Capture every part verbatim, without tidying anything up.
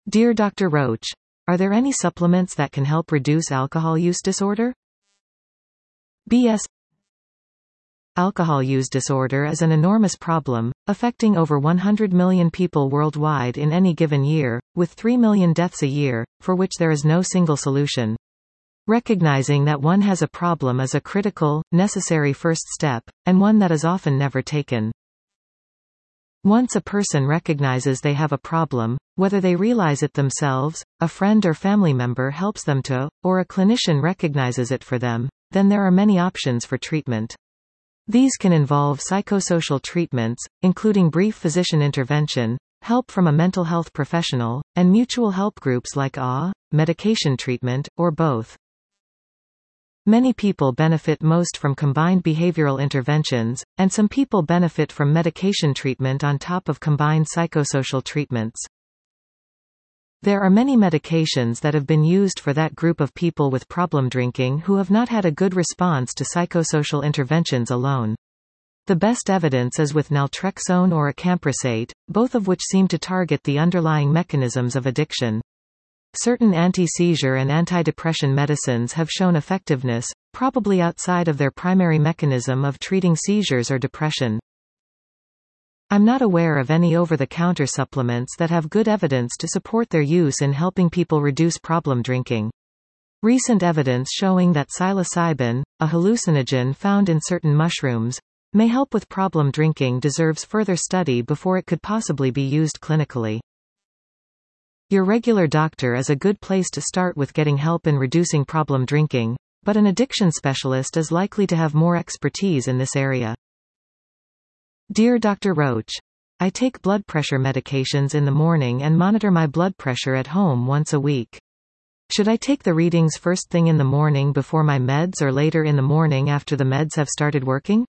Dear Doctor Roach, are there any supplements that can help reduce alcohol use disorder? B S Alcohol use disorder is an enormous problem, affecting over one hundred million people worldwide in any given year, with three million deaths a year, for which there is no single solution. Recognizing that one has a problem is a critical, necessary first step, and one that is often never taken. Once a person recognizes they have a problem, whether they realize it themselves, a friend or family member helps them to, or a clinician recognizes it for them, then there are many options for treatment. These can involve psychosocial treatments, including brief physician intervention, help from a mental health professional, and mutual help groups like A A, medication treatment, or both. Many people benefit most from combined behavioral interventions, and some people benefit from medication treatment on top of combined psychosocial treatments. There are many medications that have been used for that group of people with problem drinking who have not had a good response to psychosocial interventions alone. The best evidence is with naltrexone or acamprosate, both of which seem to target the underlying mechanisms of addiction. Certain anti-seizure and antidepressant medicines have shown effectiveness, probably outside of their primary mechanism of treating seizures or depression. I'm not aware of any over-the-counter supplements that have good evidence to support their use in helping people reduce problem drinking. Recent evidence showing that psilocybin, a hallucinogen found in certain mushrooms, may help with problem drinking deserves further study before it could possibly be used clinically. Your regular doctor is a good place to start with getting help in reducing problem drinking, but an addiction specialist is likely to have more expertise in this area. Dear Doctor Roach, I take blood pressure medications in the morning and monitor my blood pressure at home once a week. Should I take the readings first thing in the morning before my meds or later in the morning after the meds have started working?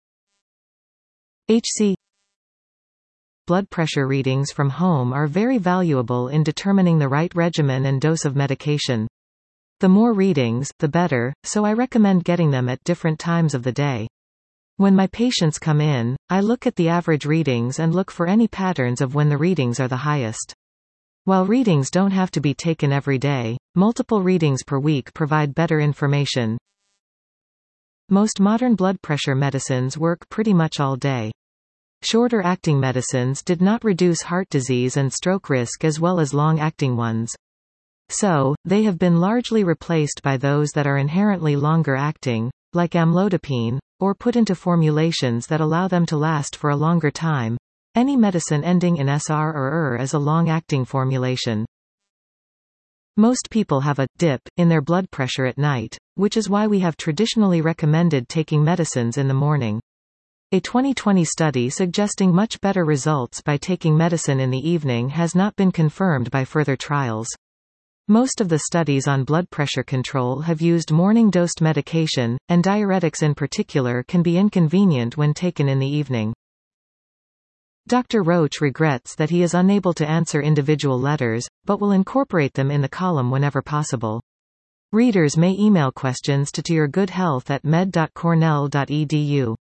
H C Blood pressure readings from home are very valuable in determining the right regimen and dose of medication. The more readings, the better, so I recommend getting them at different times of the day. When my patients come in, I look at the average readings and look for any patterns of when the readings are the highest. While readings don't have to be taken every day, multiple readings per week provide better information. Most modern blood pressure medicines work pretty much all day. Shorter-acting medicines did not reduce heart disease and stroke risk as well as long-acting ones. So, they have been largely replaced by those that are inherently longer-acting, like amlodipine, or put into formulations that allow them to last for a longer time. Any medicine ending in S R or er is a long-acting formulation. Most people have a dip in their blood pressure at night, which is why we have traditionally recommended taking medicines in the morning. A twenty twenty study suggesting much better results by taking medicine in the evening has not been confirmed by further trials. Most of the studies on blood pressure control have used morning-dosed medication, and diuretics in particular can be inconvenient when taken in the evening. Doctor Roach regrets that he is unable to answer individual letters, but will incorporate them in the column whenever possible. Readers may email questions to to your good health at med dot cornell dot e d u.